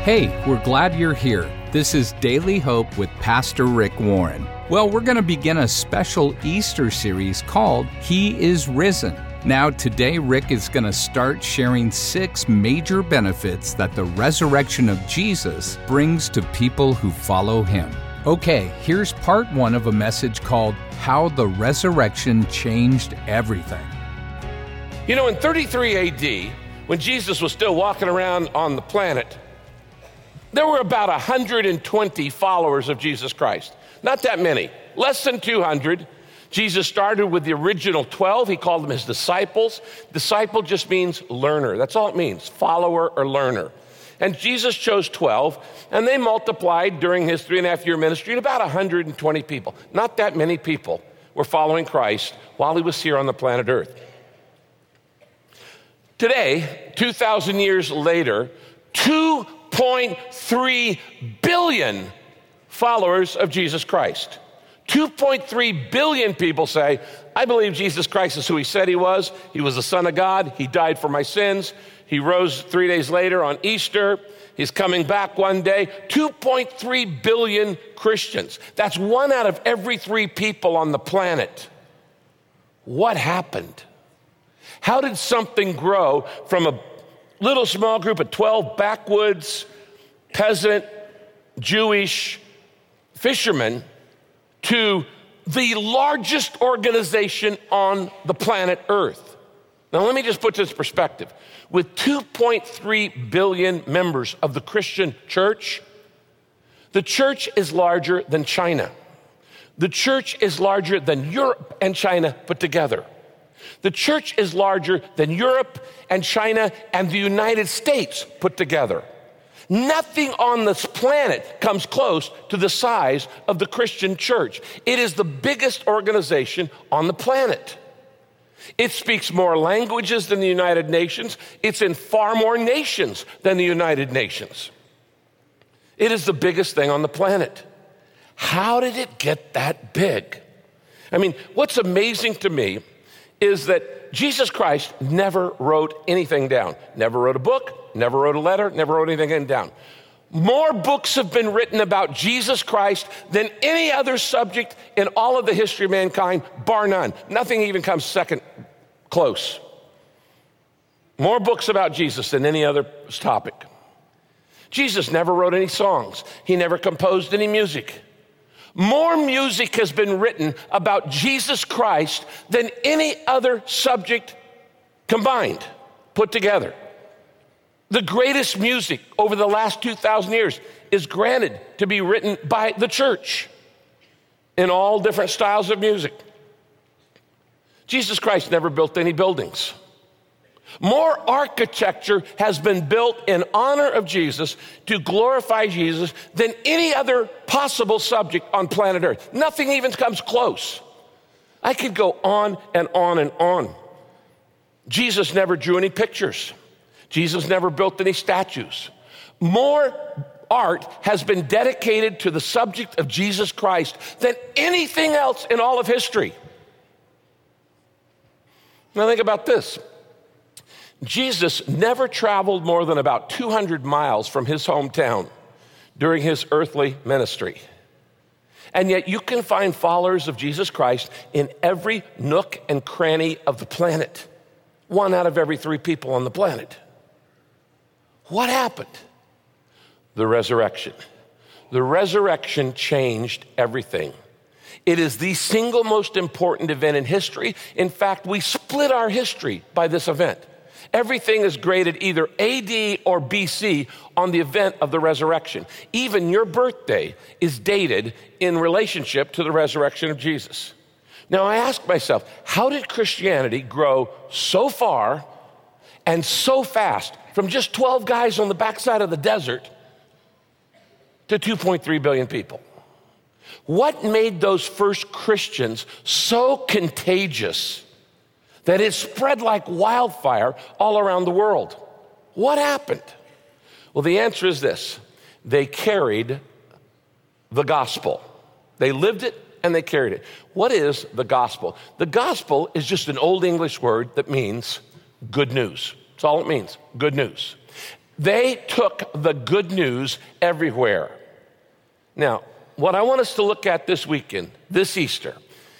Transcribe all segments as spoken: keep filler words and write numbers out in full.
Hey, we're glad you're here. This is Daily Hope with Pastor Rick Warren. Well, we're going to begin a special Easter series called He is Risen. Now, today, Rick is going to start sharing six major benefits that the resurrection of Jesus brings to people who follow him. Okay, here's part one of a message called How the Resurrection Changed Everything. You know, in thirty-three A D, when Jesus was still walking around on the planet, there were about one hundred twenty followers of Jesus Christ. Not that many, less than two hundred. Jesus started with the original twelve. He called them his disciples. Disciple just means learner. That's all it means, follower or learner. And Jesus chose twelve, and they multiplied during his three and a half year ministry to about one hundred twenty people. Not that many people were following Christ while he was here on the planet Earth. Today, two thousand years later, two point three billion followers of Jesus Christ. two point three billion people say, I believe Jesus Christ is who he said he was. He was the Son of God. He died for my sins. He rose three days later on Easter. He's coming back one day. two point three billion Christians. That's one out of every three people on the planet. What happened? How did something grow from a little small group of twelve backwoods, peasant, Jewish fishermen to the largest organization on the planet Earth? Now, let me just put this in perspective. With two point three billion members of the Christian church, the church is larger than China. The church is larger than Europe and China put together. The church is larger than Europe and China and the United States put together. Nothing on this planet comes close to the size of the Christian church. It is the biggest organization on the planet. It speaks more languages than the United Nations. It's in far more nations than the United Nations. It is the biggest thing on the planet. How did it get that big? I mean, what's amazing to me is that Jesus Christ never wrote anything down. Never wrote a book, never wrote a letter, never wrote anything down. More books have been written about Jesus Christ than any other subject in all of the history of mankind, bar none. Nothing even comes second close. More books about Jesus than any other topic. Jesus never wrote any songs. He never composed any music. More music has been written about Jesus Christ than any other subject combined, put together. The greatest music over the last two thousand years is granted to be written by the church in all different styles of music. Jesus Christ never built any buildings. More architecture has been built in honor of Jesus to glorify Jesus than any other possible subject on planet Earth. Nothing even comes close. I could go on and on and on. Jesus never drew any pictures. Jesus never built any statues. More art has been dedicated to the subject of Jesus Christ than anything else in all of history. Now think about this. Jesus never traveled more than about two hundred miles from his hometown during his earthly ministry. And yet you can find followers of Jesus Christ in every nook and cranny of the planet. One out of every three people on the planet. What happened? The resurrection. The resurrection changed everything. It is the single most important event in history. In fact, we split our history by this event. Everything is graded either A D or B C on the event of the resurrection. Even your birthday is dated in relationship to the resurrection of Jesus. Now, I ask myself, how did Christianity grow so far and so fast from just twelve guys on the backside of the desert to two point three billion people? What made those first Christians so contagious that it spread like wildfire all around the world? What happened? Well, the answer is this. They carried the gospel. They lived it and they carried it. What is the gospel? The gospel is just an old English word that means good news. That's all it means, good news. They took the good news everywhere. Now, what I want us to look at this weekend, this Easter,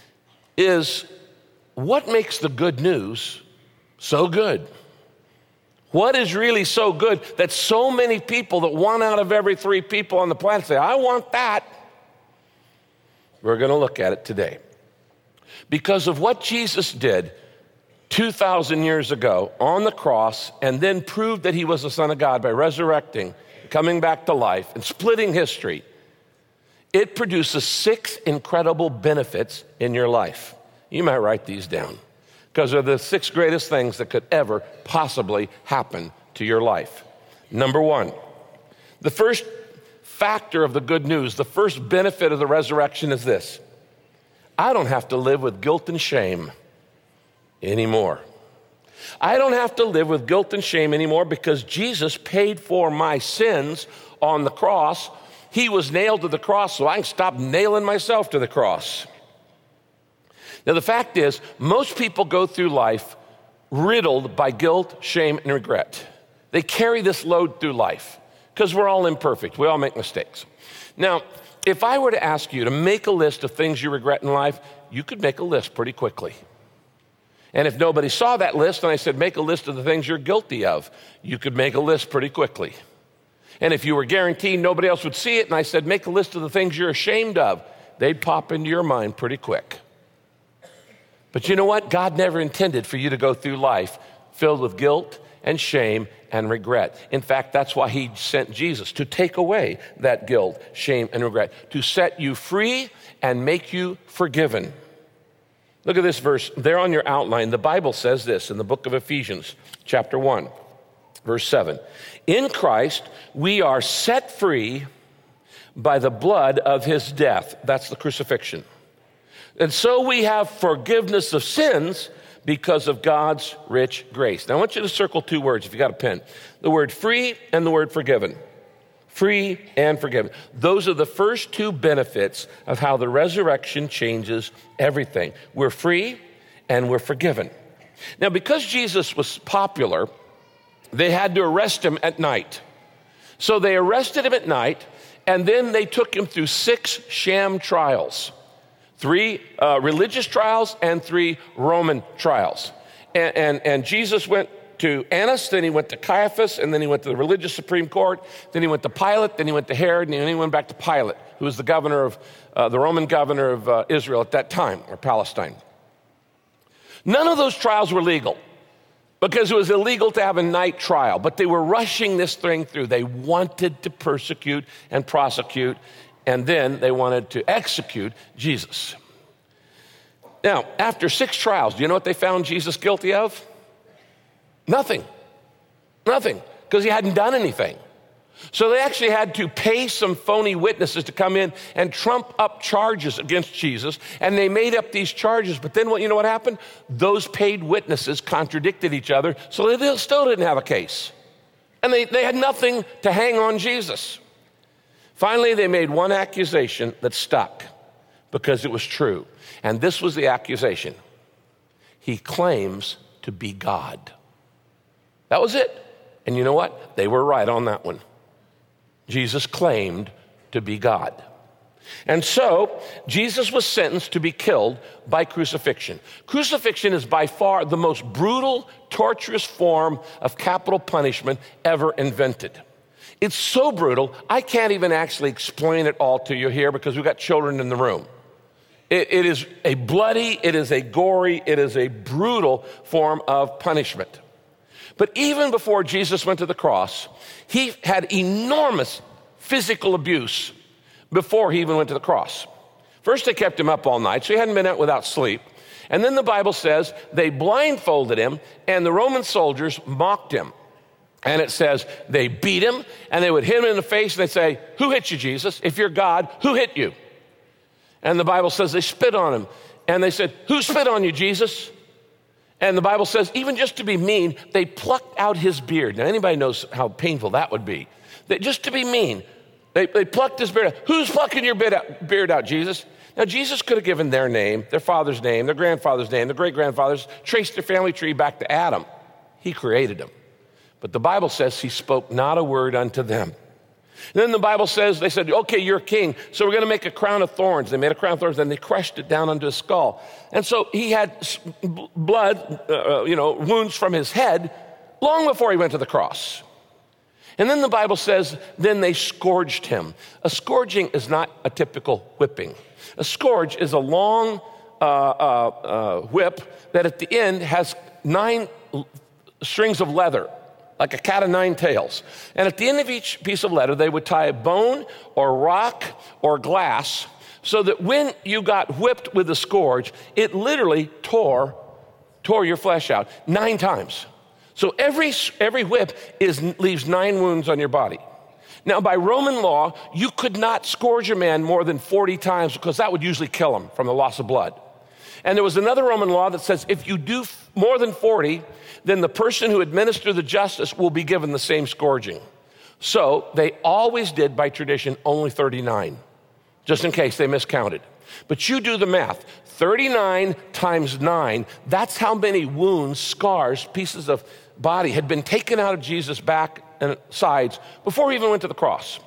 is what makes the good news so good? What is really so good that so many people, that one out of every three people on the planet say, I want that? We're going to look at it today. Because of what Jesus did two thousand years ago on the cross, and then proved that he was the Son of God by resurrecting, coming back to life, and splitting history, it produces six incredible benefits in your life. You might write these down, because they're the six greatest things that could ever possibly happen to your life. Number one, the first factor of the good news, the first benefit of the resurrection is this: I don't have to live with guilt and shame anymore. I don't have to live with guilt and shame anymore because Jesus paid for my sins on the cross. He was nailed to the cross so I can stop nailing myself to the cross. Now, the fact is, most people go through life riddled by guilt, shame, and regret. They carry this load through life because we're all imperfect. We all make mistakes. Now, if I were to ask you to make a list of things you regret in life, you could make a list pretty quickly. And if nobody saw that list and I said, make a list of the things you're guilty of, you could make a list pretty quickly. And if you were guaranteed nobody else would see it and I said, make a list of the things you're ashamed of, they'd pop into your mind pretty quick. But you know what? God never intended for you to go through life filled with guilt and shame and regret. In fact, that's why he sent Jesus, to take away that guilt, shame, and regret, to set you free and make you forgiven. Look at this verse there on your outline. The Bible says this in the book of Ephesians, chapter one, verse seven. In Christ, we are set free by the blood of his death. That's the crucifixion. And so we have forgiveness of sins because of God's rich grace. Now, I want you to circle two words if you got a pen. The word free and the word forgiven. Free and forgiven. Those are the first two benefits of how the resurrection changes everything. We're free and we're forgiven. Now, because Jesus was popular, they had to arrest him at night. So they arrested him at night, and then they took him through six sham trials. Three uh, religious trials and three Roman trials. And, and, and Jesus went to Annas, then he went to Caiaphas, and then he went to the religious Supreme Court, then he went to Pilate, then he went to Herod, and then he went back to Pilate, who was the governor of, uh, the Roman governor of uh, Israel at that time, or Palestine. None of those trials were legal, because it was illegal to have a night trial, but they were rushing this thing through. They wanted to persecute and prosecute, and then they wanted to execute Jesus. Now, after six trials, do you know what they found Jesus guilty of? Nothing. Nothing. Because he hadn't done anything. So they actually had to pay some phony witnesses to come in and trump up charges against Jesus. And they made up these charges. But then what, you know what happened? Those paid witnesses contradicted each other. So they still didn't have a case. And they, they had nothing to hang on Jesus. Finally, they made one accusation that stuck because it was true. And this was the accusation. He claims to be God. That was it. And you know what? They were right on that one. Jesus claimed to be God. And so, Jesus was sentenced to be killed by crucifixion. Crucifixion is by far the most brutal, torturous form of capital punishment ever invented. It's so brutal, I can't even actually explain it all to you here because we've got children in the room. It, it is a bloody, it is a gory, it is a brutal form of punishment. But even before Jesus went to the cross, he had enormous physical abuse before he even went to the cross. First, they kept him up all night, so he hadn't been out without sleep. And then the Bible says they blindfolded him, and the Roman soldiers mocked him. And it says they beat him, and they would hit him in the face, and they'd say, "Who hit you, Jesus? If you're God, who hit you?" And the Bible says they spit on him, and they said, "Who spit on you, Jesus?" And the Bible says, even just to be mean, they plucked out his beard. Now, anybody knows how painful that would be. They, just to be mean, they, they plucked his beard out. Who's plucking your beard out, beard out, Jesus? Now, Jesus could have given their name, their father's name, their grandfather's name, their great-grandfather's, traced their family tree back to Adam. He created them. But the Bible says he spoke not a word unto them. And then the Bible says, they said, okay, you're a king, so we're going to make a crown of thorns. They made a crown of thorns, and they crushed it down onto his skull. And so he had blood, uh, you know, wounds from his head long before he went to the cross. And then the Bible says, then they scourged him. A scourging is not a typical whipping. A scourge is a long uh, uh, uh, whip that at the end has nine strings of leather, like a cat of nine tails. And at the end of each piece of leather, they would tie a bone or rock or glass so that when you got whipped with a scourge, it literally tore, tore your flesh out nine times. So every, every whip is, leaves nine wounds on your body. Now, by Roman law, you could not scourge a man more than forty times because that would usually kill him from the loss of blood. And there was another Roman law that says if you do more than forty, then the person who administered the justice will be given the same scourging. So they always did, by tradition, only thirty-nine, just in case they miscounted. But you do the math. thirty-nine times nine, that's how many wounds, scars, pieces of body had been taken out of Jesus' back and sides before he even went to the cross.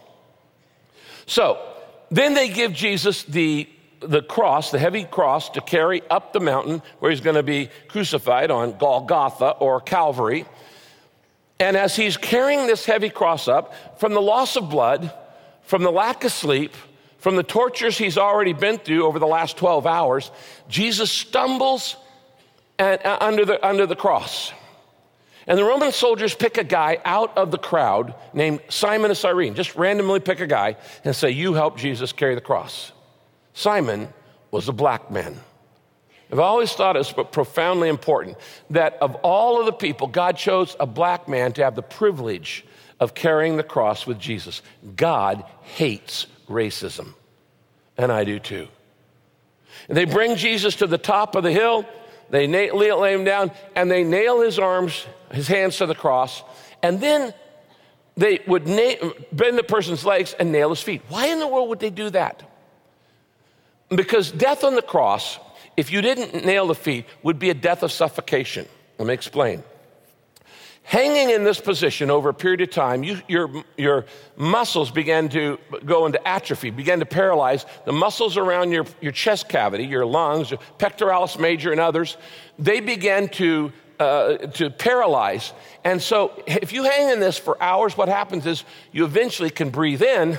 So then they give Jesus the the cross, the heavy cross, to carry up the mountain where he's going to be crucified on Golgotha or Calvary. And as he's carrying this heavy cross up, from the loss of blood, from the lack of sleep, from the tortures he's already been through over the last twelve hours, Jesus stumbles at, uh, under, the, under the cross. And the Roman soldiers pick a guy out of the crowd named Simon of Cyrene, just randomly pick a guy and say, you help Jesus carry the cross. Simon was a black man. I've always thought it's profoundly important that of all of the people, God chose a black man to have the privilege of carrying the cross with Jesus. God hates racism, and I do too. And they bring Jesus to the top of the hill, they lay him down, and they nail his arms, his hands to the cross, and then they would na- bend the person's legs and nail his feet. Why in the world would they do that? Because death on the cross, if you didn't nail the feet, would be a death of suffocation. Let me explain. Hanging in this position over a period of time, you, your, your muscles began to go into atrophy, began to paralyze. The muscles around your, your chest cavity, your lungs, your pectoralis major and others, they began to, uh, to paralyze. And so if you hang in this for hours, what happens is you eventually can breathe in,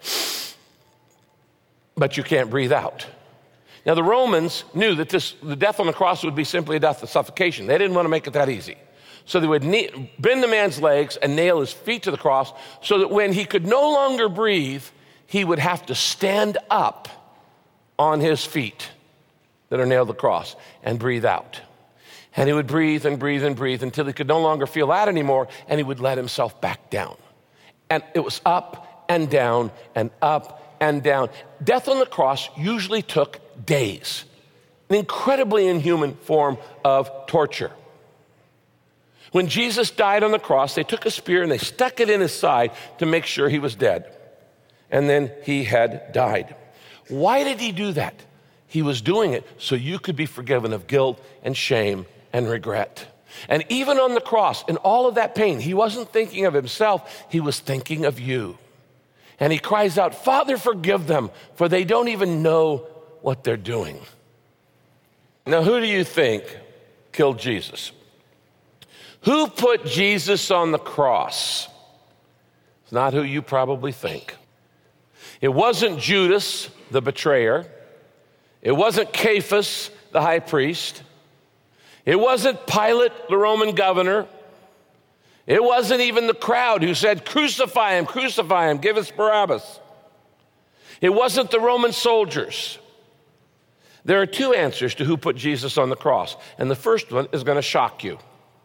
but you can't breathe out. Now, the Romans knew that this, the death on the cross would be simply a death of suffocation. They didn't want to make it that easy. So they would knee, bend the man's legs and nail his feet to the cross so that when he could no longer breathe, he would have to stand up on his feet that are nailed to the cross and breathe out. And he would breathe and breathe and breathe until he could no longer feel that anymore, and he would let himself back down. And it was up and down and up and down. Death on the cross usually took days, an incredibly inhuman form of torture. When Jesus died on the cross, they took a spear and they stuck it in his side to make sure he was dead. And then he had died. Why did he do that? He was doing it so you could be forgiven of guilt and shame and regret. And even on the cross, in all of that pain, he wasn't thinking of himself, he was thinking of you. And he cries out, Father, forgive them, for they don't even know what they're doing. Now, who do you think killed Jesus? Who put Jesus on the cross? It's not who you probably think. It wasn't Judas, the betrayer. It wasn't Caiaphas, the high priest. It wasn't Pilate, the Roman governor. It wasn't even the crowd who said, crucify him, crucify him, give us Barabbas. It wasn't the Roman soldiers. There are two answers to who put Jesus on the cross, and the first one is going to shock you.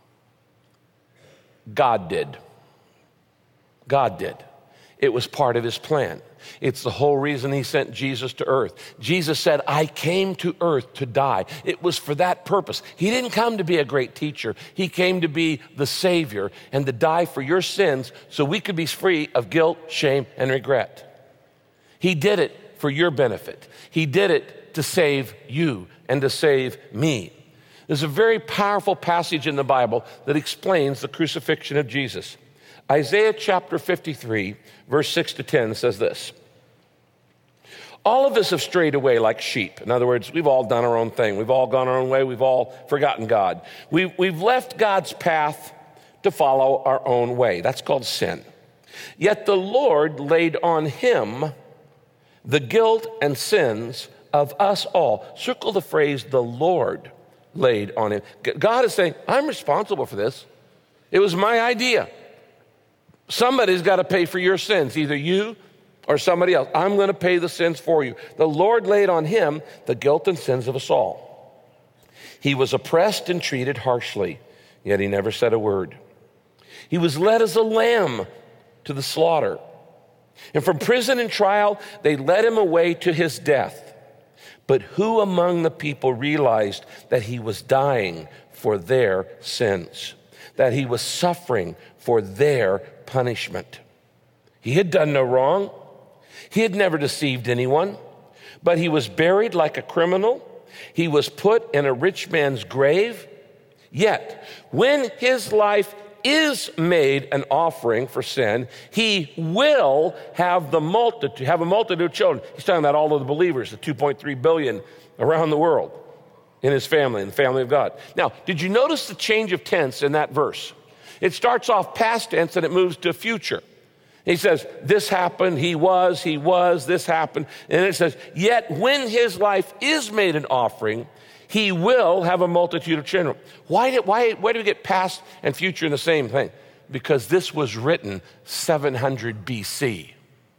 God did. God did. It was part of his plan. It's the whole reason he sent Jesus to earth. Jesus said, I came to earth to die. It was for that purpose. He didn't come to be a great teacher. He came to be the Savior and to die for your sins so we could be free of guilt, shame, and regret. He did it for your benefit. He did it to save you and to save me. There's a very powerful passage in the Bible that explains the crucifixion of Jesus. Isaiah chapter fifty-three, verse six to ten says this. All of us have strayed away like sheep. In other words, we've all done our own thing. We've all gone our own way. We've all forgotten God. We've, we've left God's path to follow our own way. That's called sin. Yet the Lord laid on him the guilt and sins of us all. Circle the phrase, the Lord laid on him. God is saying, I'm responsible for this. It was my idea. Somebody's got to pay for your sins, either you or somebody else. I'm going to pay the sins for you. The Lord laid on him the guilt and sins of us all. He was oppressed and treated harshly, yet he never said a word. He was led as a lamb to the slaughter. And from prison and trial, they led him away to his death. But who among the people realized that he was dying for their sins, that he was suffering for their punishment? He had done no wrong. He had never deceived anyone, but he was buried like a criminal. He was put in a rich man's grave. Yet, when his life is made an offering for sin, he will have the multitude, have a multitude of children. He's talking about all of the believers, the two point three billion around the world in his family, in the family of God. Now, did you notice the change of tense in that verse? It starts off past tense and it moves to future. He says, this happened, he was, he was, this happened. And it says, yet when his life is made an offering, he will have a multitude of children. Why did, why, why do we get past and future in the same thing? Because this was written seven hundred B C.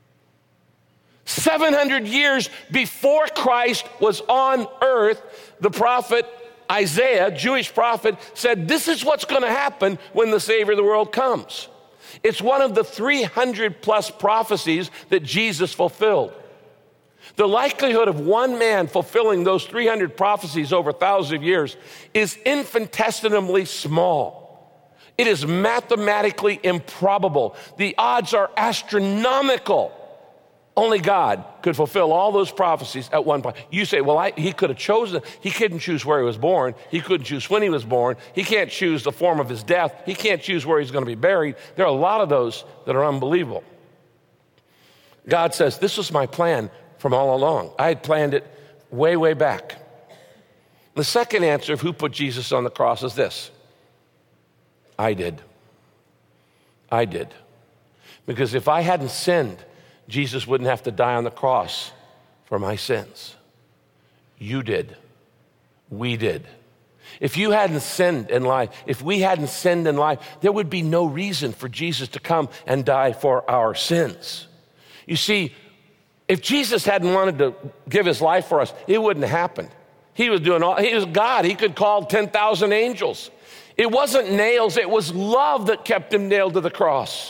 seven hundred years before Christ was on earth, the prophet Isaiah, Jewish prophet, said this is what's going to happen when the Savior of the world comes. It's one of the three hundred plus prophecies that Jesus fulfilled. The likelihood of one man fulfilling those three hundred prophecies over thousands of years is infinitesimally small. It is mathematically improbable. The odds are astronomical. Only God could fulfill all those prophecies at one point. You say, well, I, he could have chosen. He couldn't choose where he was born. He couldn't choose when he was born. He can't choose the form of his death. He can't choose where he's going to be buried. There are a lot of those that are unbelievable. God says, this was my plan from all along. I had planned it way, way back. The second answer of who put Jesus on the cross is this. I did. I did. Because if I hadn't sinned, Jesus wouldn't have to die on the cross for my sins. You did. We did. If you hadn't sinned in life, if we hadn't sinned in life, there would be no reason for Jesus to come and die for our sins. You see, if Jesus hadn't wanted to give his life for us, it wouldn't have happened. He was doing all, he was God. He could call ten thousand angels. It wasn't nails, it was love that kept him nailed to the cross.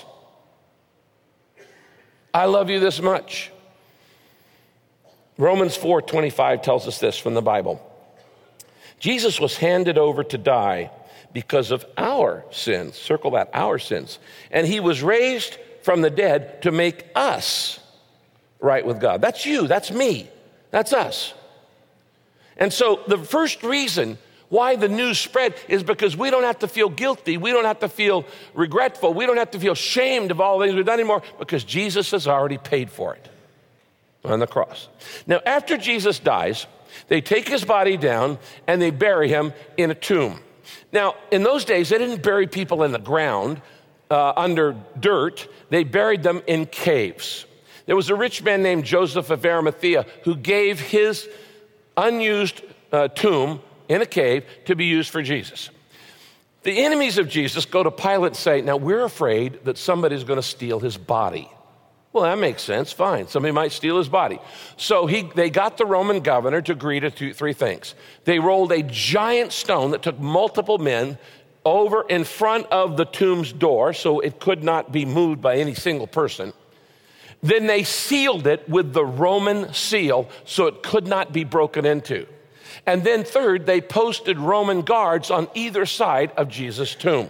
I love you this much. Romans four twenty-five tells us this from the Bible. Jesus was handed over to die because of our sins. Circle that, our sins. And he was raised from the dead to make us right with God. That's you, that's me, that's us. And so the first reason why the news spread is because we don't have to feel guilty. We don't have to feel regretful. We don't have to feel shamed of all the things we've done anymore because Jesus has already paid for it on the cross. Now, after Jesus dies, they take his body down and they bury him in a tomb. Now, in those days, they didn't bury people in the ground uh, under dirt. They buried them in caves. There was a rich man named Joseph of Arimathea who gave his unused uh, tomb in a cave to be used for Jesus. The enemies of Jesus go to Pilate and say, now we're afraid that somebody's going to steal his body. Well, that makes sense, fine. Somebody might steal his body. So he, they got the Roman governor to agree to two, three things. They rolled a giant stone that took multiple men over in front of the tomb's door so it could not be moved by any single person. Then they sealed it with the Roman seal so it could not be broken into. And then third, they posted Roman guards on either side of Jesus' tomb.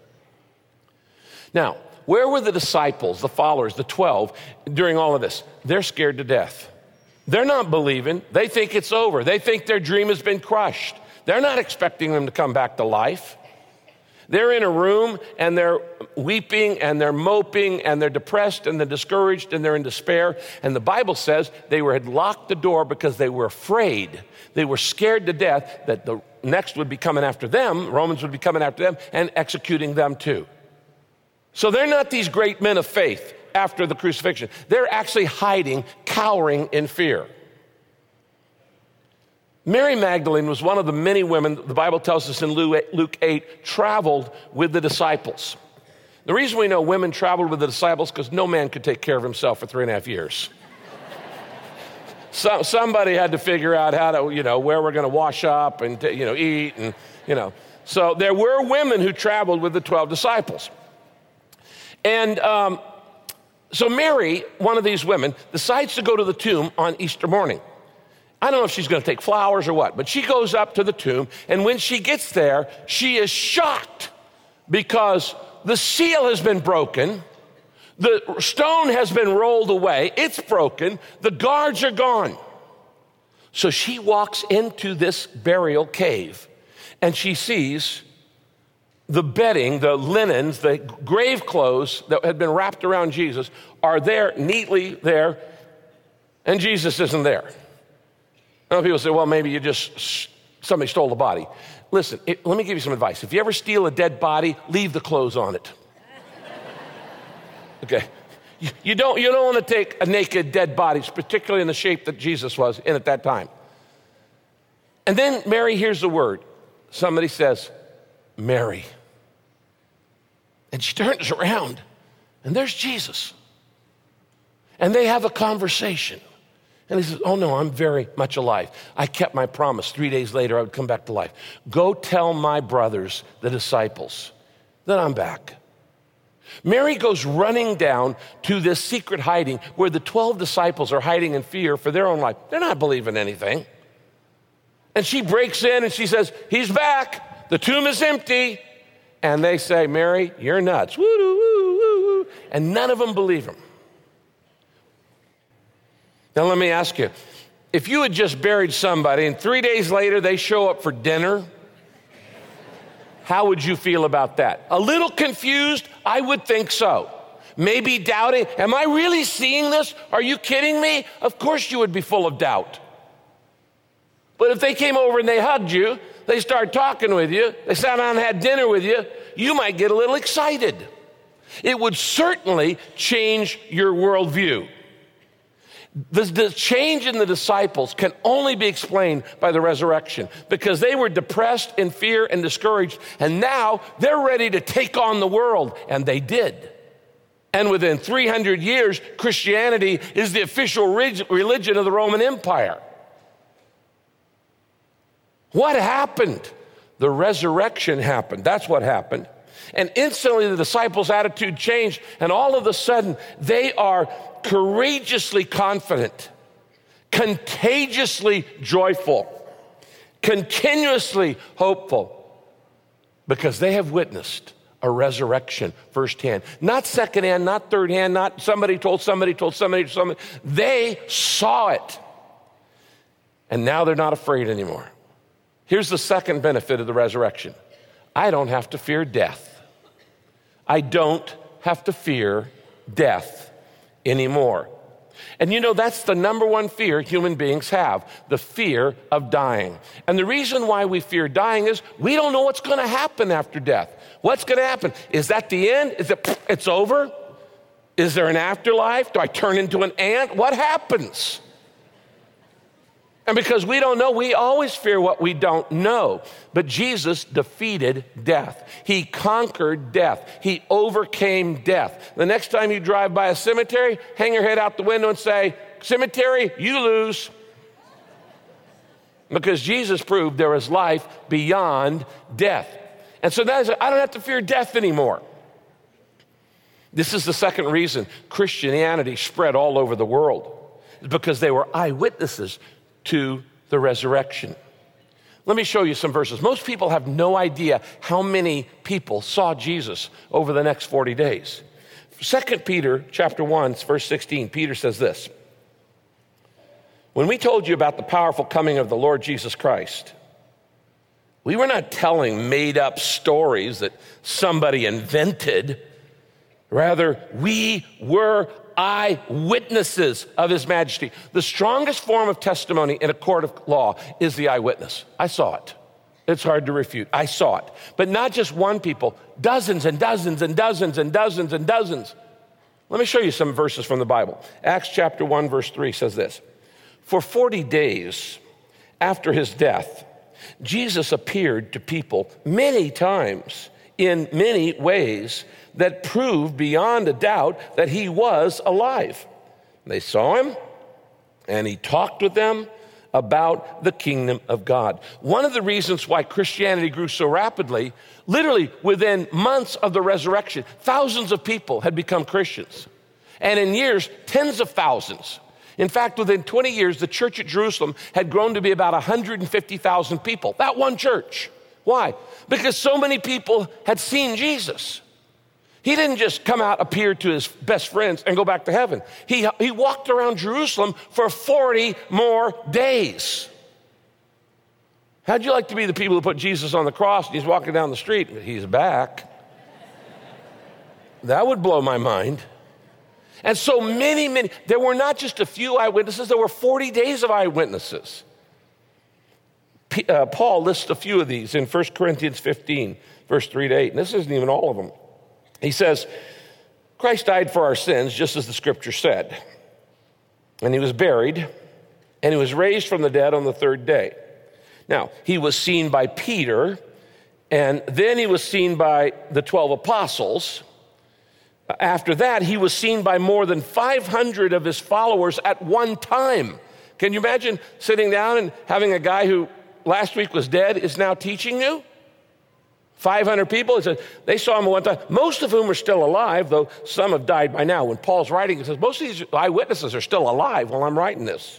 Now, where were the disciples, the followers, the twelve, during all of this? They're scared to death. They're not believing. They think it's over. They think their dream has been crushed. They're not expecting them to come back to life. They're in a room and they're weeping and they're moping and they're depressed and they're discouraged and they're in despair. And the Bible says they were had locked the door because they were afraid. They were scared to death that the next would be coming after them, Romans would be coming after them and executing them too. So they're not these great men of faith after the crucifixion. They're actually hiding, cowering in fear. Mary Magdalene was one of the many women, the Bible tells us in Luke eight, traveled with the disciples. The reason we know women traveled with the disciples is because no man could take care of himself for three and a half years. So, somebody had to figure out how to, you know, where we're going to wash up and, you know, eat and, you know. So there were women who traveled with the twelve disciples. And um, so Mary, one of these women, decides to go to the tomb on Easter morning. I don't know if she's going to take flowers or what, but she goes up to the tomb, and when she gets there, she is shocked because the seal has been broken, the stone has been rolled away, it's broken, the guards are gone. So she walks into this burial cave, and she sees the bedding, the linens, the grave clothes that had been wrapped around Jesus are there, neatly there, and Jesus isn't there. Some people say, well, maybe you just, somebody stole the body. Listen, it, let me give you some advice. If you ever steal a dead body, leave the clothes on it. Okay? You, you don't, you don't want to take a naked dead body, particularly in the shape that Jesus was in at that time. And then Mary hears the word. Somebody says, Mary. And she turns around, and there's Jesus. And they have a conversation. And he says, oh no, I'm very much alive. I kept my promise. Three days later, I would come back to life. Go tell my brothers, the disciples, that I'm back. Mary goes running down to this secret hiding where the twelve disciples are hiding in fear for their own life. They're not believing anything. And she breaks in and she says, he's back. The tomb is empty. And they say, Mary, you're nuts. Woo, woo, woo, woo. And none of them believe him. Now, let me ask you, if you had just buried somebody and three days later they show up for dinner, how would you feel about that? A little confused? I would think so. Maybe doubting, am I really seeing this? Are you kidding me? Of course you would be full of doubt. But if they came over and they hugged you, they started talking with you, they sat down and had dinner with you, you might get a little excited. It would certainly change your worldview. The, the change in the disciples can only be explained by the resurrection because they were depressed, in fear, and discouraged, and now they're ready to take on the world, and they did. And within three hundred years, Christianity is the official religion of the Roman Empire. What happened? The resurrection happened. That's what happened. And instantly the disciples' attitude changed, and all of a sudden they are courageously confident, contagiously joyful, continuously hopeful, because they have witnessed a resurrection firsthand. Not secondhand, not thirdhand, not somebody told somebody told somebody told somebody. They saw it. And now they're not afraid anymore. Here's the second benefit of the resurrection. I don't have to fear death. I don't have to fear death anymore. And you know, that's the number one fear human beings have, the fear of dying. And the reason why we fear dying is we don't know what's going to happen after death. What's going to happen? Is that the end? Is it, it's over? Is there an afterlife? Do I turn into an ant? What happens? And because we don't know, we always fear what we don't know. But Jesus defeated death. He conquered death. He overcame death. The next time you drive by a cemetery, hang your head out the window and say, cemetery, you lose. Because Jesus proved there is life beyond death. And so that is, I don't have to fear death anymore. This is the second reason Christianity spread all over the world. It's because they were eyewitnesses to the resurrection. Let me show you some verses. Most people have no idea how many people saw Jesus over the next forty days. Second Peter chapter one, verse sixteen, Peter says this. When we told you about the powerful coming of the Lord Jesus Christ, We were not telling made-up stories that somebody invented. Rather, we were eyewitnesses of his majesty. The strongest form of testimony in a court of law is the eyewitness. I saw it. It's hard to refute. I saw it. But not just one people, dozens and dozens and dozens and dozens and dozens. Let me show you some verses from the Bible. Acts chapter one, verse three says this. For forty days after his death, Jesus appeared to people many times in many ways that proved beyond a doubt that he was alive. They saw him, and he talked with them about the kingdom of God. One of the reasons why Christianity grew so rapidly, literally within months of the resurrection, thousands of people had become Christians. And in years, tens of thousands. In fact, within twenty years, the church at Jerusalem had grown to be about one hundred fifty thousand people. That one church. Why? Because so many people had seen Jesus. He didn't just come out, appear to his best friends, and go back to heaven. He, he walked around Jerusalem for forty more days. How'd you like to be the people who put Jesus on the cross and he's walking down the street? He's back. That would blow my mind. And so many, many, there were not just a few eyewitnesses, there were forty days of eyewitnesses. P- uh, Paul lists a few of these in First Corinthians fifteen, verse three to eight, and this isn't even all of them. He says, Christ died for our sins, just as the scripture said. And he was buried, and he was raised from the dead on the third day. Now, he was seen by Peter, and then he was seen by the twelve apostles. After that, he was seen by more than five hundred of his followers at one time. Can you imagine sitting down and having a guy who last week was dead is now teaching you? five hundred people, it says, they saw him at one time, most of whom are still alive, though some have died by now. When Paul's writing, he says, most of these eyewitnesses are still alive while I'm writing this.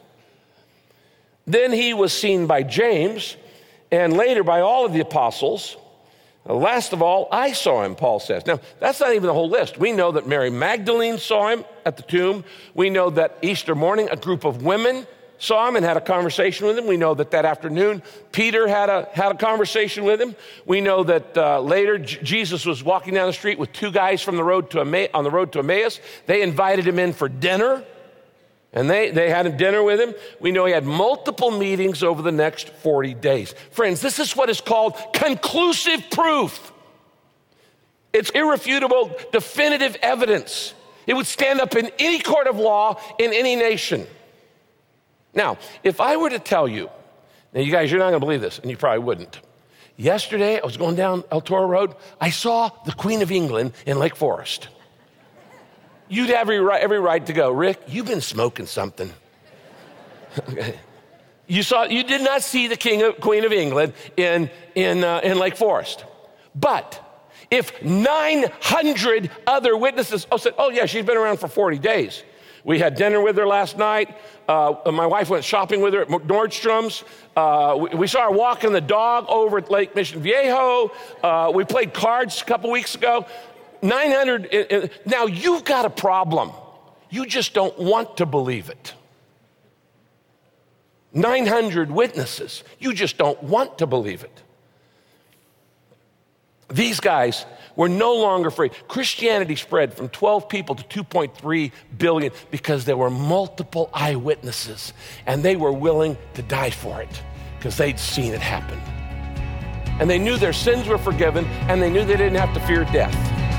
Then he was seen by James, and later by all of the apostles. Last of all, I saw him, Paul says. Now, that's not even the whole list. We know that Mary Magdalene saw him at the tomb. We know that Easter morning, a group of women saw him and had a conversation with him. We know that that afternoon, Peter had a had a conversation with him. We know that uh, later, J- Jesus was walking down the street with two guys from the road to Emma- on the road to Emmaus. They invited him in for dinner, and they, they had a dinner with him. We know he had multiple meetings over the next forty days. Friends, this is what is called conclusive proof. It's irrefutable, definitive evidence. It would stand up in any court of law in any nation. Now, if I were to tell you, now you guys, you're not going to believe this, and you probably wouldn't. Yesterday, I was going down El Toro Road. I saw the Queen of England in Lake Forest. You'd have every right, every right to go, Rick, you've been smoking something. Okay. You saw, you did not see the King of, Queen of England in, in, uh, in Lake Forest. But if nine hundred other witnesses oh, said, oh yeah, she's been around for forty days. We had dinner with her last night. Uh, my wife went shopping with her at Nordstrom's. Uh, we, we saw her walking the dog over at Lake Mission Viejo. Uh, we played cards a couple weeks ago. nine hundred, uh, uh, now you've got a problem. You just don't want to believe it. nine hundred witnesses. You just don't want to believe it. These guys were no longer afraid. Christianity spread from twelve people to two point three billion because there were multiple eyewitnesses, and they were willing to die for it because they'd seen it happen. And they knew their sins were forgiven, and they knew they didn't have to fear death.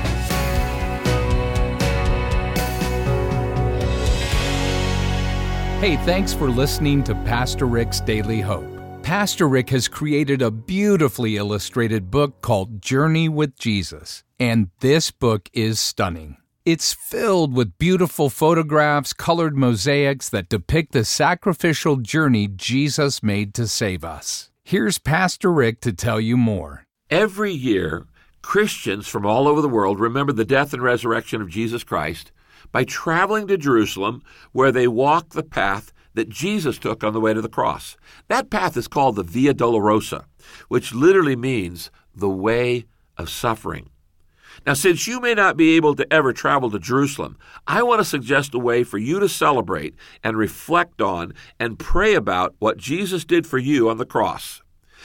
Hey, thanks for listening to Pastor Rick's Daily Hope. Pastor Rick has created a beautifully illustrated book called Journey with Jesus, and this book is stunning. It's filled with beautiful photographs, colored mosaics that depict the sacrificial journey Jesus made to save us. Here's Pastor Rick to tell you more. Every year, Christians from all over the world remember the death and resurrection of Jesus Christ by traveling to Jerusalem, where they walk the path that Jesus took on the way to the cross. That path is called the Via Dolorosa, which literally means the way of suffering. Now, since you may not be able to ever travel to Jerusalem, I want to suggest a way for you to celebrate and reflect on and pray about what Jesus did for you on the cross.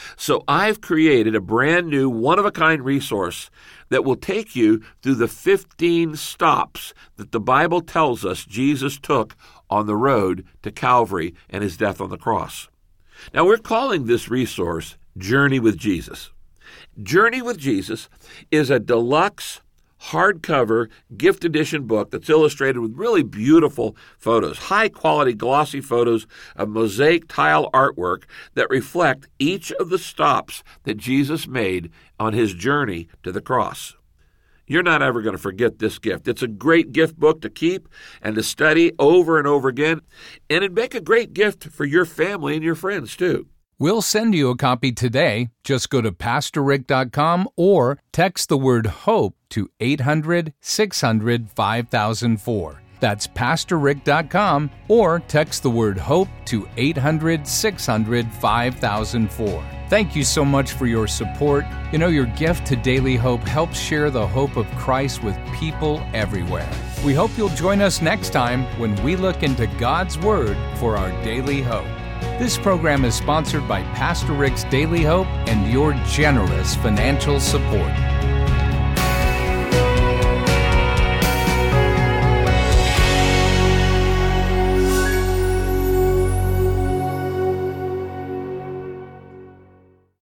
So I've created a brand new one-of-a-kind resource that will take you through the fifteen stops that the Bible tells us Jesus took on the road to Calvary and his death on the cross. Now, we're calling this resource Journey with Jesus. Journey with Jesus is a deluxe hardcover gift edition book that's illustrated with really beautiful photos, high-quality glossy photos of mosaic tile artwork that reflect each of the stops that Jesus made on his journey to the cross. You're not ever going to forget this gift. It's a great gift book to keep and to study over and over again, and it'd make a great gift for your family and your friends, too. We'll send you a copy today. Just go to pastor rick dot com or text the word HOPE to eight hundred, six hundred, five thousand four. That's pastor rick dot com or text the word HOPE to eight hundred, six hundred, five thousand four. Thank you so much for your support. You know, your gift to Daily Hope helps share the hope of Christ with people everywhere. We hope you'll join us next time when we look into God's Word for our daily hope. This program is sponsored by Pastor Rick's Daily Hope and your generous financial support.